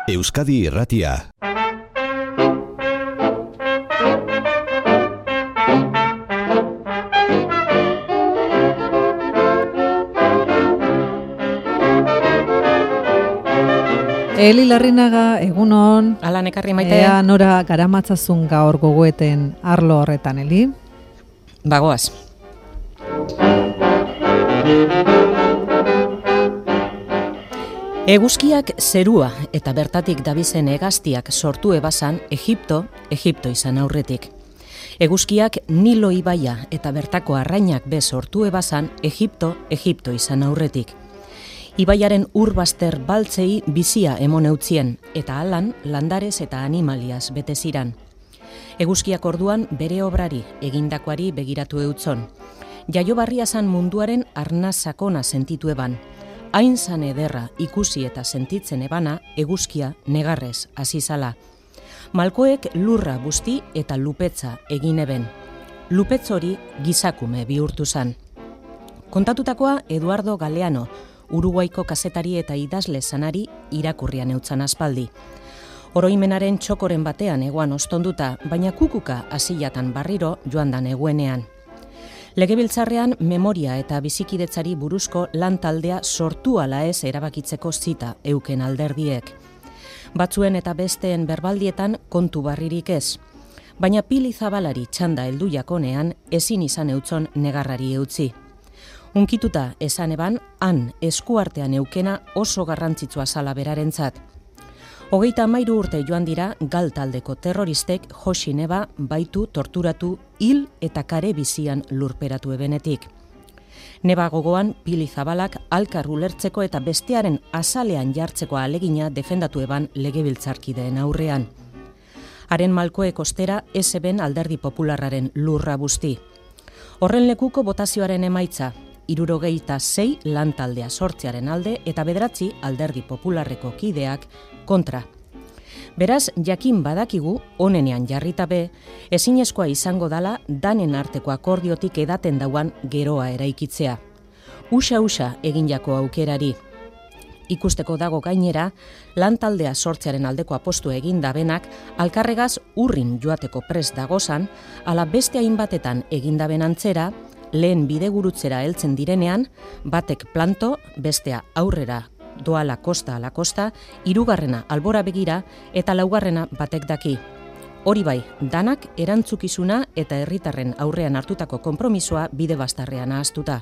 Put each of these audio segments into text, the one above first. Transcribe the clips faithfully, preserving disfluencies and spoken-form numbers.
Euskadi Irratia. Eli Larrinaga, egunon. Ala nekarri maite. Ea nora garamatzazun gaur gogoeten arlo horretan, Eli? Bagoaz. Eguzkiak zerua eta bertatik dabizen hegaztiak sortu ebazan Egipto, Egipto izan aurretik. Eguzkiak Nilo ibaia eta bertako arrainak be sortu ebazan Egipto, Egipto izan aurretik. Ibaiaren urbazter baltzei bizia emon eutzien, eta alan landarez eta animaliaz bete ziran. Eguzkiak orduan bere obrari egindakoari begiratu eutzon. Jaiobarria zan munduaren arnaz sakona sentitu eban. Hain zan ederra ikusi eta sentitzen ebana eguzkia negarrez azizala. Malkoek lurra busti eta lupetza egin eben. Lupetz hori gizakume bihurtu zan. Kontatutakoa Eduardo Galeano, Uruguaiko kazetari eta idazle zanari irakurrian eutzan aspaldi. Oroimenaren txokoren batean egoan ostonduta, baina kukuka azilatan barriro joan dan eguenean. Legebiltzarrean memoria eta bizikidetzari buruzko lan taldea sortu ala ez erabakitzeko zita euken alderdiek. Batzuen eta besteen berbaldietan kontu barririk ez. Baina Pili Zabalari txanda heldu jakonean ezin izan eutzon negarrari eutzi. Unkituta esan eban, han eskuartean eukena oso garrantzitsua zala berarentzat. Hogeita hamairu urte joan dira gal taldeko terroristek Josi Neba baitu, torturatu, hil eta kare bizian lurperatu ebenetik. Neba gogoan Pili Zabalak alkar ulertzeko eta bestearen azalean jartzeko alegina defendatu eban legebiltzarkideen aurrean. Haren malkoek ostera ez eben Alderdi Popularraren lurra busti. Horren lekuko botazioaren emaitza, hirurogeita sei lantaldea sortzearen alde eta bederatzi Alderdi Popularreko kideak kontra. Beraz, jakin badakigu, onenean jarritabe, ezinezkoa izango dala danen arteko akordiotik edaten dauan geroa eraikitzea. Usa-usa egin jako aukerari. Ikusteko dago gainera, lantaldea sortzearen aldeko apostu egin dabenak alkarregaz urrin joateko prest dagozan, ala beste hainbatetan egin daben antzera, lehen bidegurutzera heltzen direnean, batek planto, bestea aurrera doala kosta ala kosta, hirugarrena albora begira eta laugarrena batek daki. Hori bai, danak erantzukizuna eta herritarren aurrean hartutako konpromisoa bide bastarrean ahaztuta.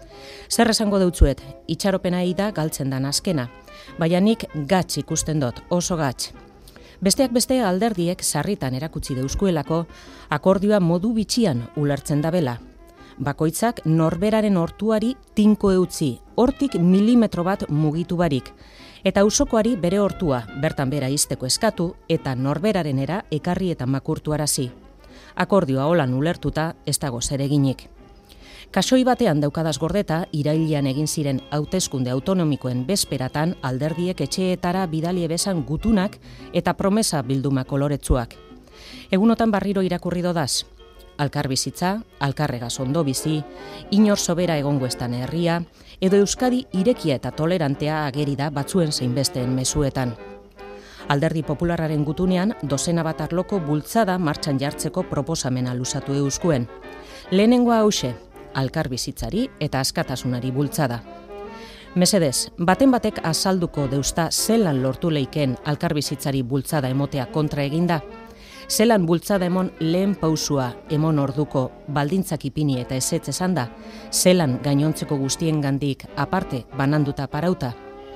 Zer esango deutzuet, itxaropena da galtzen dan azkena, baina nik gatz ikusten dut, oso gatz. Besteak beste alderdiek sarritan erakutsi deuskuelako, akordioa modu bitxian ulertzen dabela. Bakoitzak norberaren hortuari tinko eutzi, hortik milimetro bat mugitu barik, eta auzokoari bere hortua bertan bera izteko eskatu eta norberarenera ekarri eta makurtu arazi. Akordioa holan ulertuta ez dago zereginik. Kasoi batean daukadaz gordeta, irailean egin ziren hauteskunde autonomikoen bezperatan alderdiek etxeetara bidali ebezan gutunak eta promesa bilduma koloretsuak. Egunotan barriro irakurri dodaz. Alkar bizitza, alkarregaz ondo bizi, inor sobera egongo estan herria, edo Euskadi irekia eta tolerantea ageri da batzuen zein besteen mezuetan. Alderdi Popularraren gutunean, dozena bat arloko bultzada martxan jartzeko proposamena luzatu euskuen. Lehenengoa hause, alkar bizitzari eta askatasunari bultzada. Mesedez, baten batek azalduko deusta zelan lortu leiken alkar bizitzari bultzada emotea kontra eginda, zelan bultzada emon lehen pausua emon orduko baldintzak ipini eta ezetz esan da, zelan gainontzeko guztien gandik aparte bananduta parauta.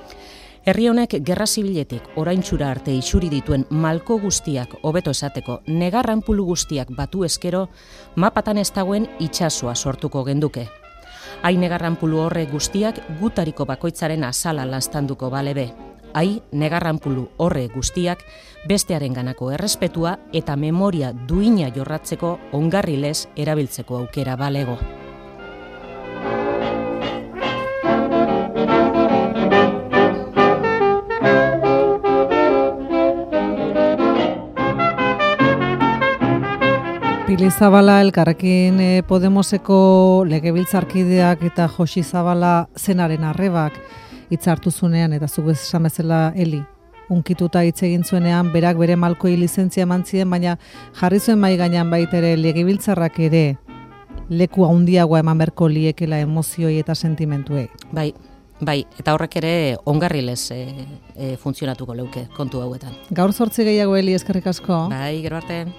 Herri honek gerra zibiletik oraintxura arte isuri dituen malko guztiak hobeto esateko negarranpulu guztiak batu eskero, mapatan ez dagoen itsasoa sortuko genduke. Hain negarranpulu horre guztiak gutariko bakoitzaren azala lanstanduko balebe. Hai, negarranpulu horre guztiak bestearen ganako errespetua eta memoria duina jorratzeko ongarrilez erabiltzeko aukera balego. Pili Zabala Elkarrekin Podemoseko legebiltzarkideak eta Josi Zabala zenaren arrebak hitza hartu zunean eta zuk esan bezala Eli. unkituta hitz egin zuenean, berak bere malkoi lizentzia eman zien, baina jarri zuen mai gainean baita ere legebiltzarrak ere leku handiagoa eman berko liekela emozioi eta sentimentuei. Bai, bai, eta horrek ere ongarrilez e, e, funtzionatuko leuke kontu hauetan. Gaur zortzi gehiago Eli, eskerrik asko. Bai, gero arte.